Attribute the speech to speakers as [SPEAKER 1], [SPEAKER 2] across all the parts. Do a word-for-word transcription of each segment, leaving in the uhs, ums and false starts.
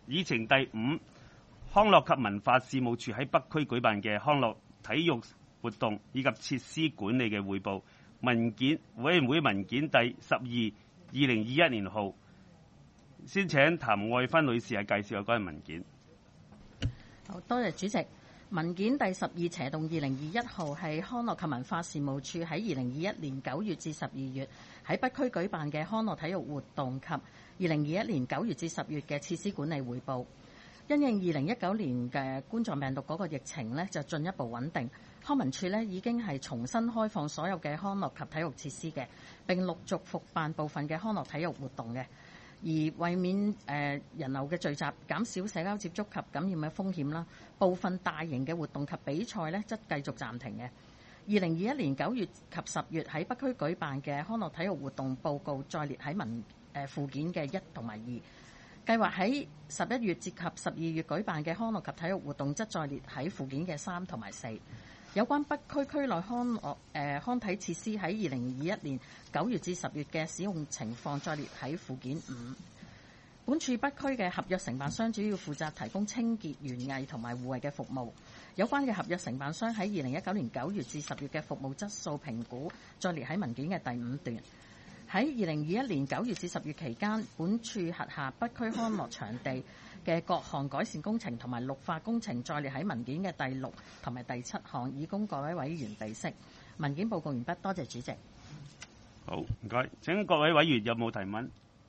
[SPEAKER 1] 議程第五，康樂及文化事務處喺北區舉辦嘅康樂體育活動以及設施管理嘅匯報。文件委員會文件第十二，二零二一年號。先請譚愛芬女士係介紹有關嘅文件。
[SPEAKER 2] 好多謝主席。文件第十二斜動二零二一號係康樂及文化事務處喺二零二一年九月至十二月喺北區舉辦嘅康樂體育活動及二零二一年九月至十月嘅設施管理匯報。因應二零一九年嘅冠狀病毒嗰個疫情呢，就進一步穩定，康文署呢已經係重新開放所有嘅康樂及體育設施嘅，並陸續復辦部分嘅康樂體育活動嘅。而為免誒、呃、人流嘅聚集，減少社交接觸及感染嘅風險啦，部分大型嘅活動及比賽呢則繼續暫停嘅。二零二一年九月及十月喺北區舉辦嘅康樂體育活動報告再列喺文誒附件嘅一同埋二，計劃喺十一月至及十二月舉辦嘅康樂及體育活動則再列喺附件嘅三同埋四。有關北區區內康樂誒、呃、康體設施喺二零二一年九月至十月嘅使用情況，再列喺附件五。本處北區嘅合約承辦商主要負責提供清潔、園藝同埋戶外嘅服務。有關嘅合約承辦商喺二零一九年九月至十月嘅服務質素評估，再列喺文件嘅第五段。喺二零二一年九月至十月期間，本處轄下北區康樂場地嘅各項改善工程同埋綠化工程，再列喺文件嘅第六同埋第七項，以供各位委員備悉。文件報告完畢，多謝主席。
[SPEAKER 1] 好，唔該。請各位委員有冇提問？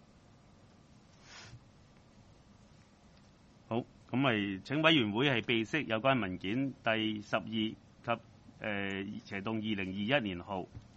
[SPEAKER 1] 好，咁咪請委員會係備悉有關文件第十二及誒斜動二零二一年號。